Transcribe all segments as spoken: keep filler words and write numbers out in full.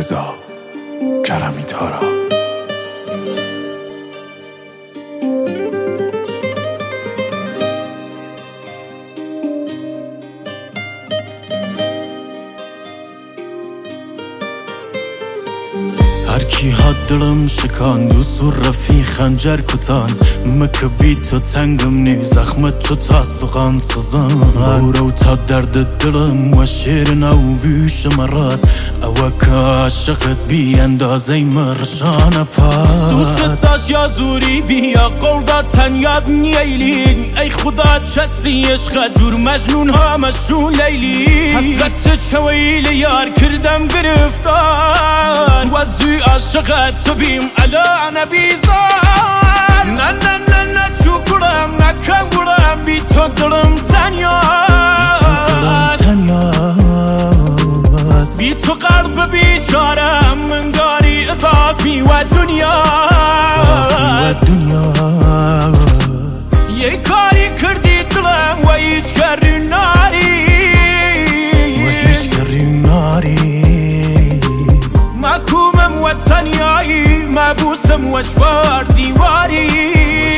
رضا کرمی تارا. هر کی ها دلم شکاند و سور رفی خنجر کتان مکه بی تو تنگم نی زخمت تو تا سقان سزان برو تا درد دلم و شیر نو بیش مرات او که عاشقت بی اندازه مرشان پاد دوست داشت یا زوری بیا قول داد تن یاد نیلی ای خدا چسی عشق جور مجنون ها مشون لیلی حسرت چویل یار کردم گرفتار وزوی عاشقت تو بیم علا نبیزار نه نه نه نه چو گرم نکم گرم بی تو دلم تنیاست بی تو قلب بیچارم منگاری اضافی و دنیا یه کاری کردی دلم و هیچ کاری ناری و هیچ کاری ناری مکومم و تنیایی مبوسم و چوار دیواری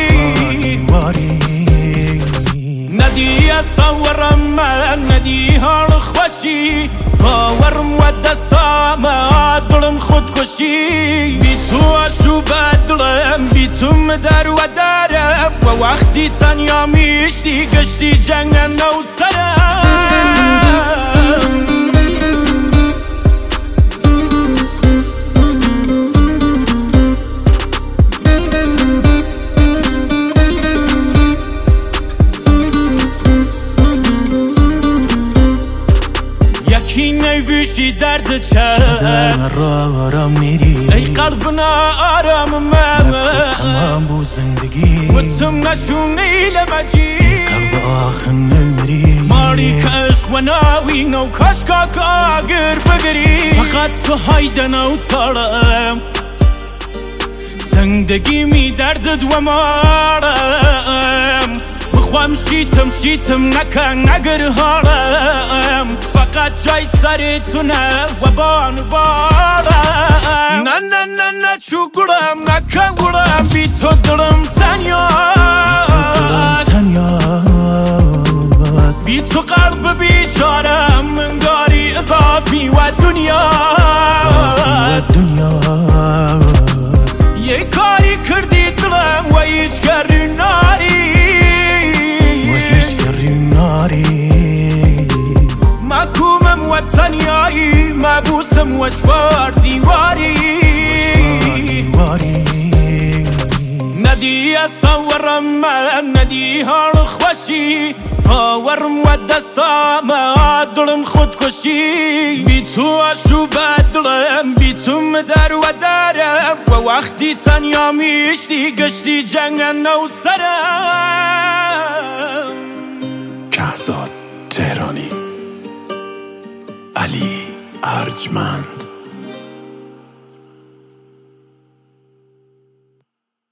ندی اصورم من ندی حال خوشی باورم و دستام دلم خودکشی بی تو اشو بدلم بی تو مدر و درم و وقتی تنیا میشتی گشتی جنگ نو سرم بیشی درد چه را میری ای قلبنا آرام من تمام بو زندگی و تم نشونی لمجی قلب آخر نمیری ماری کش و ناوین و کشکا کاگر بگری فقط تو هایدن و تارم زندگی می دردد و مارم بخوام شیتم شیتم نکن نگر هارم فقط جای سر تو نه و بان بارم نه نه نه نه چو گرم نکن گرم بی تو دلم تنیاست بی تو قلب بیچارم منگاری اضافی و دنیا یه کاری کردی دلم و هیچ کاری ناری مکومم و تنیایی مبوسم و چوار دیواری ندی اصورم من ندی حال خوشی باورم و دستام دلم خودکشی بی تو اشو بدلم بی تو مدر و درم و وقتی تنیا میشتی گشتی جنگ نو سرم. کهزاد تهرانی، علی ارجمند.